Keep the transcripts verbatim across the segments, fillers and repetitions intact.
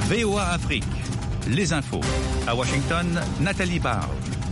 V O A Afrique, les infos. À Washington, Nathalie Barge.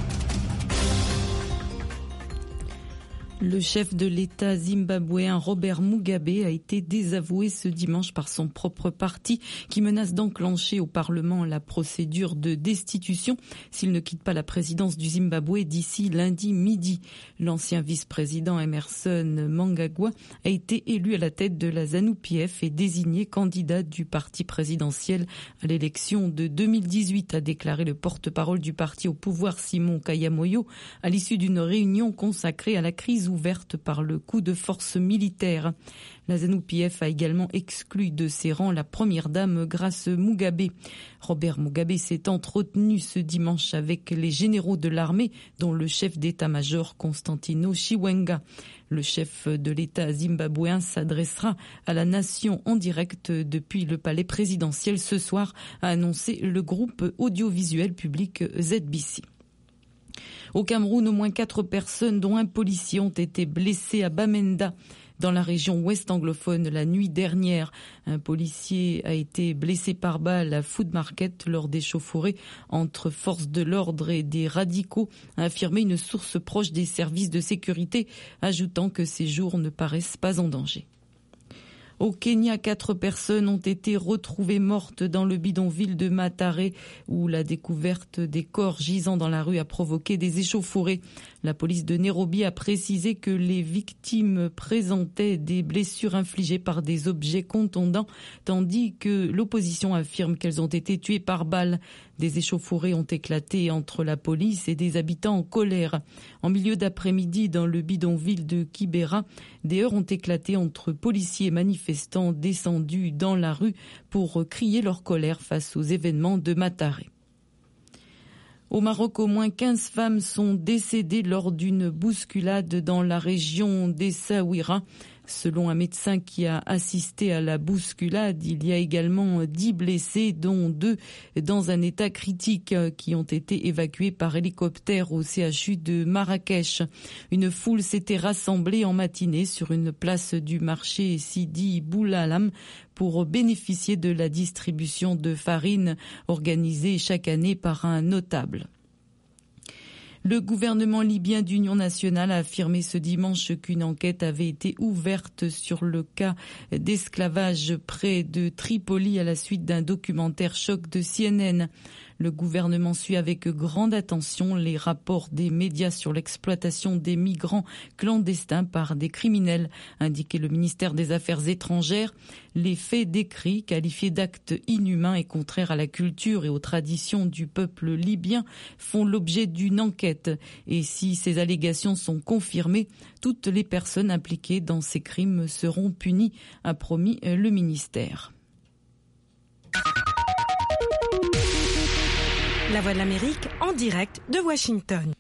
Le chef de l'État zimbabwéen Robert Mugabe a été désavoué ce dimanche par son propre parti qui menace d'enclencher au Parlement la procédure de destitution s'il ne quitte pas la présidence du Zimbabwe d'ici lundi midi. L'ancien vice-président Emmerson Mnangagwa a été élu à la tête de la ZANU-P F et désigné candidat du parti présidentiel à l'élection de deux mille dix-huit, a déclaré le porte-parole du parti au pouvoir Simon Kayamoyo à l'issue d'une réunion consacrée à la crise ouverte par le coup de force militaire. La ZANU-P F a également exclu de ses rangs la première dame Grace Mugabe. Robert Mugabe s'est entretenu ce dimanche avec les généraux de l'armée, dont le chef d'état-major Constantino Chiwenga. Le chef de l'État zimbabwéen s'adressera à la nation en direct depuis le palais présidentiel ce soir, a annoncé le groupe audiovisuel public Z B C. Au Cameroun, au moins quatre personnes, dont un policier, ont été blessées à Bamenda, dans la région ouest anglophone, la nuit dernière. Un policier a été blessé par balle à Food Market lors d'échauffourées entre forces de l'ordre et des radicaux, a affirmé une source proche des services de sécurité, ajoutant que ces jours ne paraissent pas en danger. Au Kenya, quatre personnes ont été retrouvées mortes dans le bidonville de Mathare, où la découverte des corps gisant dans la rue a provoqué des échauffourées. La police de Nairobi a précisé que les victimes présentaient des blessures infligées par des objets contondants, tandis que l'opposition affirme qu'elles ont été tuées par balles. Des échauffourées ont éclaté entre la police et des habitants en colère. En milieu d'après-midi, dans le bidonville de Kibera, des heurts ont éclaté entre policiers et manifestants descendus dans la rue pour crier leur colère face aux événements de Mathare. Au Maroc, au moins quinze femmes sont décédées lors d'une bousculade dans la région d'Essaouira. Selon un médecin qui a assisté à la bousculade, il y a également dix blessés, dont deux dans un état critique, qui ont été évacués par hélicoptère au C H U de Marrakech. Une foule s'était rassemblée en matinée sur une place du marché Sidi Boulalam pour bénéficier de la distribution de farine organisée chaque année par un notable. Le gouvernement libyen d'union nationale a affirmé ce dimanche qu'une enquête avait été ouverte sur le cas d'esclavage près de Tripoli à la suite d'un documentaire choc de C N N. Le gouvernement suit avec grande attention les rapports des médias sur l'exploitation des migrants clandestins par des criminels, indiquait le ministère des Affaires étrangères. Les faits décrits, qualifiés d'actes inhumains et contraires à la culture et aux traditions du peuple libyen, font l'objet d'une enquête. Et si ces allégations sont confirmées, toutes les personnes impliquées dans ces crimes seront punies, a promis le ministère. La Voix de l'Amérique en direct de Washington.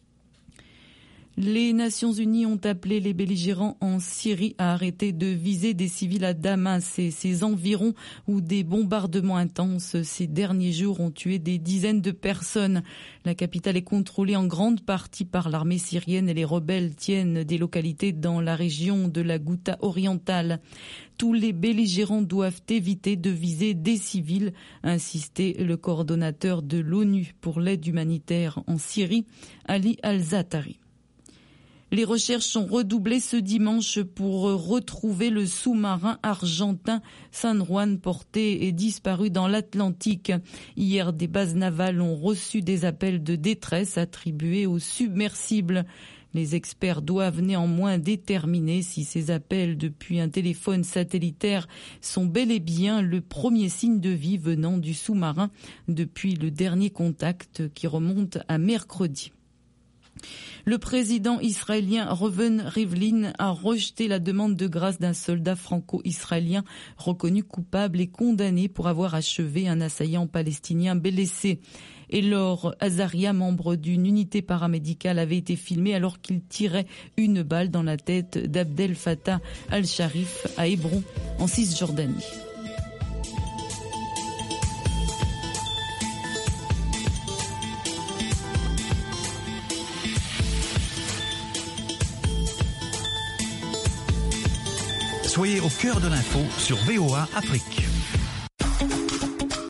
Les Nations Unies ont appelé les belligérants en Syrie à arrêter de viser des civils à Damas et ses environs où des bombardements intenses ces derniers jours ont tué des dizaines de personnes. La capitale est contrôlée en grande partie par l'armée syrienne et les rebelles tiennent des localités dans la région de la Ghouta orientale. Tous les belligérants doivent éviter de viser des civils, a insisté le coordonnateur de l'ONU pour l'aide humanitaire en Syrie, Ali Al-Zatari. Les recherches sont redoublées ce dimanche pour retrouver le sous-marin argentin San Juan porté et disparu dans l'Atlantique. Hier, des bases navales ont reçu des appels de détresse attribués aux submersibles. Les experts doivent néanmoins déterminer si ces appels depuis un téléphone satellitaire sont bel et bien le premier signe de vie venant du sous-marin depuis le dernier contact qui remonte à mercredi. Le président israélien Reuven Rivlin a rejeté la demande de grâce d'un soldat franco-israélien reconnu coupable et condamné pour avoir achevé un assaillant palestinien blessé. Elor Azaria, membre d'une unité paramédicale, avait été filmé alors qu'il tirait une balle dans la tête d'Abdel Fattah al-Sharif à Hébron, en Cisjordanie. Soyez au cœur de l'info sur V O A Afrique.